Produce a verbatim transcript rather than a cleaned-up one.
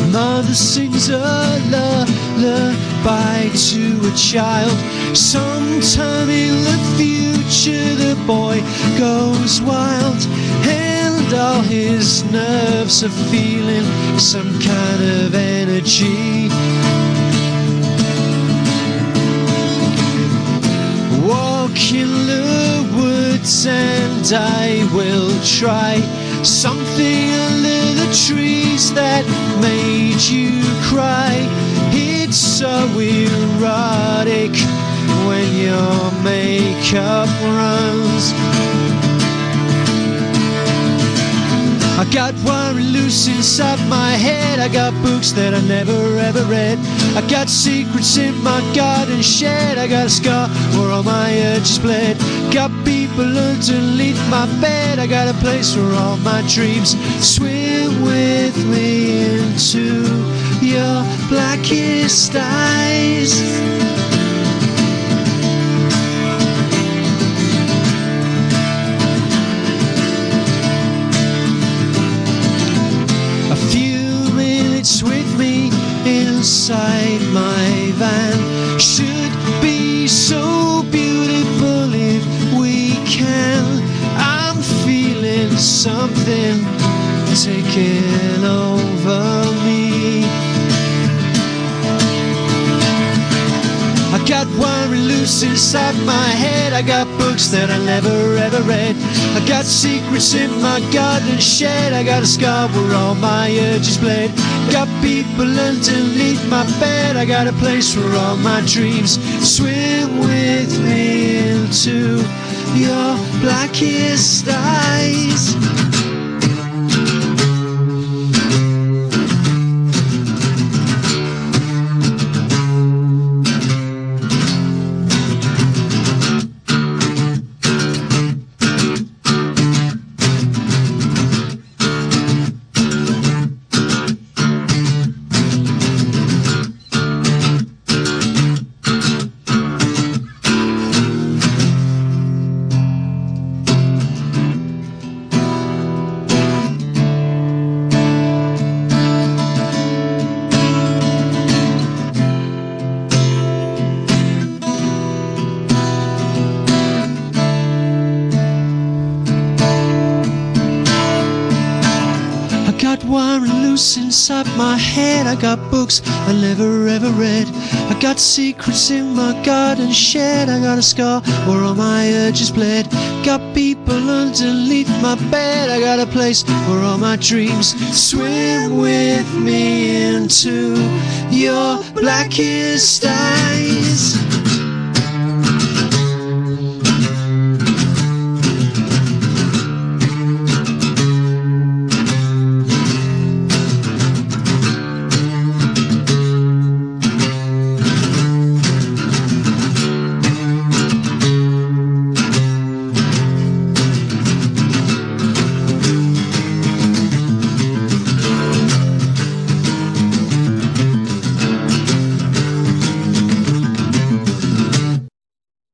Mother sings a lullaby to a child. Sometime in the future the boy goes wild, and all his nerves are feeling some kind of energy. Walk in the woods and I will try something under the trees that made you cry. It's so erotic when your makeup runs. I got one loose inside my head. I got books that I never ever read. I got secrets in my garden shed. I got a scar where all my urges bled. Got people underneath my bed. I got a place where all my dreams swim with me into your blackest eyes. With me inside my van should be so beautiful if we can. I'm feeling something taking over me. I got one loose inside my head. I got books that I never ever read. I got secrets in my garden shed. I got a scar where all my urges bled. Got people underneath my bed. I got a place where all my dreams swim with me into your blackest eyes. Got one loose inside my head. I got books I never ever read. I got secrets in my garden shed. I got a scar where all my urges bled. Got people underneath my bed. I got a place where all my dreams swim with me into your blackest eyes.